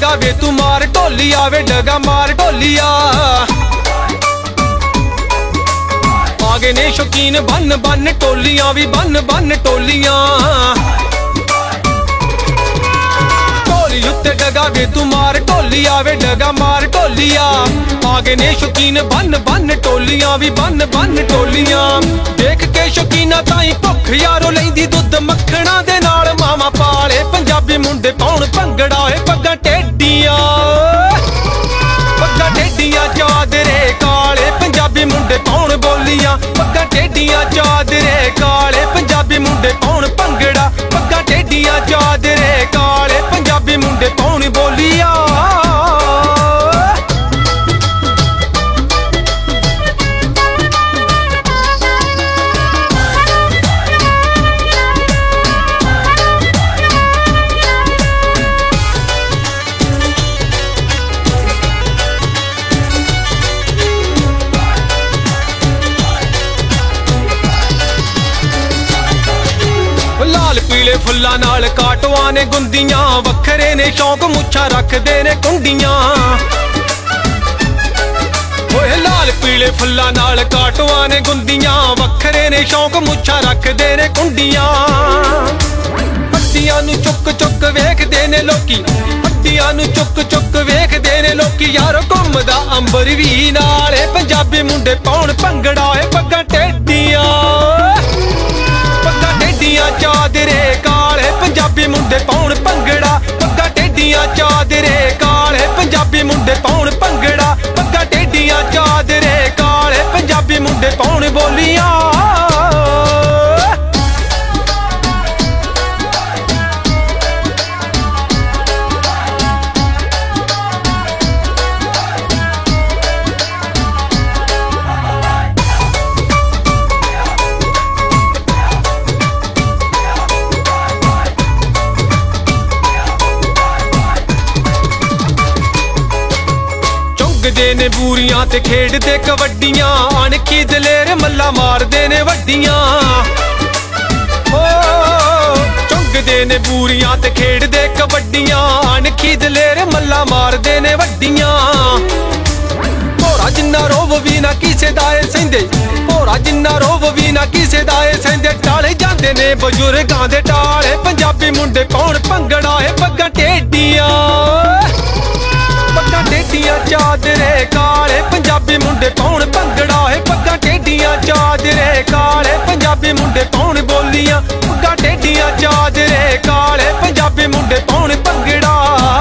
डगा वे तू मार ढोलिया वे डगा मार ढोलिया। आगे ने शौकीन बन बन टोलियां भी बन बन टोलियां। ढोली उत्ते डगा वे तू मार ढोलिया वे डगा मार ढोलिया। आगे ने शौकीन बन बन टोलियां भी बन बन टोलियां। देख के शौकीना ताई भुख यारो लैंदी दुध मक्खणा दे नाल मामा पाले पंजाबी मुंडे पाउण भंगड़ा ए पग्गां टेडियां। पग्गां टेडियां चादरे काले पंजाबी मुंडे पाउण बोलियां। पग्गां टेडियां चादरे काले पंजाबी मुंडे पाउण भंगड़ा। पग्गां टेडियां चादरे काले पंजाबी मुंडे पाउण बोलियां। लाल पीले फुल्लां नाल काटोआं ने गुंदियां। वखरे ने शौक मुच्छां रखदे ने कुंडियां। ओए लाल पीले फुल्लां नाल काटोआं ने गुंदियां। वखरे ने शौक मुच्छां रखदे ने कुंडियां। हड्डियां नूं चुक चुक वेखदे ने लोकी। हड्डियां नूं चुक चुक वेखदे ने लोकी। यारो घुमदा अंबर वी नाल पंजाबी मुंडे पाउण भंगड़ा ए पग्गां टेडियां। पग्गां टेडियां चादरे काले पंजाबी मुंडे पाउण भंगड़ा। पग्गां टेडियां चादरे काले पंजाबी मुंडे पाउण भंगड़ा। पग्गां टेडियां चादरे काले पंजाबी मुंडे पाउण बोलियां। चुंगदे ने बूरियां ते खेडदे कबड्डियां। अणखी दलेर मल्ला मारदे ने वड्डियां। ओ चुंगदे ने बूरियां ते खेडदे कबड्डियां। अणखी दलेर मल्ला मारदे ने वड्डियां। भोरा जिन्ना रोव भी ना किसे दा ए सहिंदे। भोरा जिन्ना रोव भी ना किसे दा ए सहिंदे। टाले जांदे ने बजुर्गां दे टाले पंजाबी मुंडे पाउण भंगड़ा ए पग्गां टेडियां। पग्गां टेडियां चादरे काले पंजाबी मुंडे पाउण भंगड़ा है। पग्गां टेडियां चादरे काले पंजाबी मुंडे पाउण बोलियां। पग्गां टेडियां चादरे काले पंजाबी मुंडे पाउण भंगड़ा।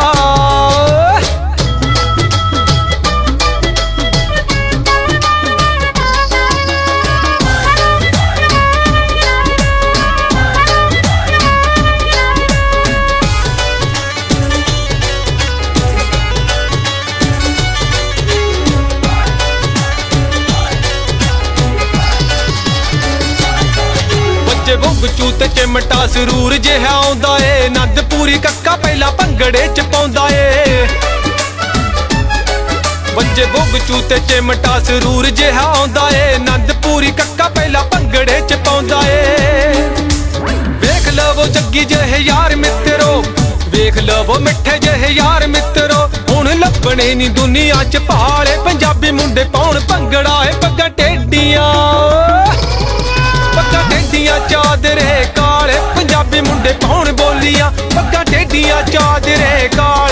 बुग चूत चिमटा सरूर जिहा आउंदा ए। नंद पूरी कक्का पहला भंगड़े च पाउंदा ए। बच्चे बुग चूत चिमटा सरूर जिहा आउंदा ए। नंद पूरी कक्का पहला भंगड़े च पाउंदा ए। वेख लवो जग्गी जहे यार मित्रो। वेख लवो मिठे जहे यार मित्रो। हुण लभणे नी दुनिया च भाले पंजाबी मुंडे पाउण भंगड़ा ए पग्गां टेडियां। पग्गां टेडियां चादरे काले पंजाबी मुंडे पाउण बोलियां। पग्गां टेडियां चादरे काले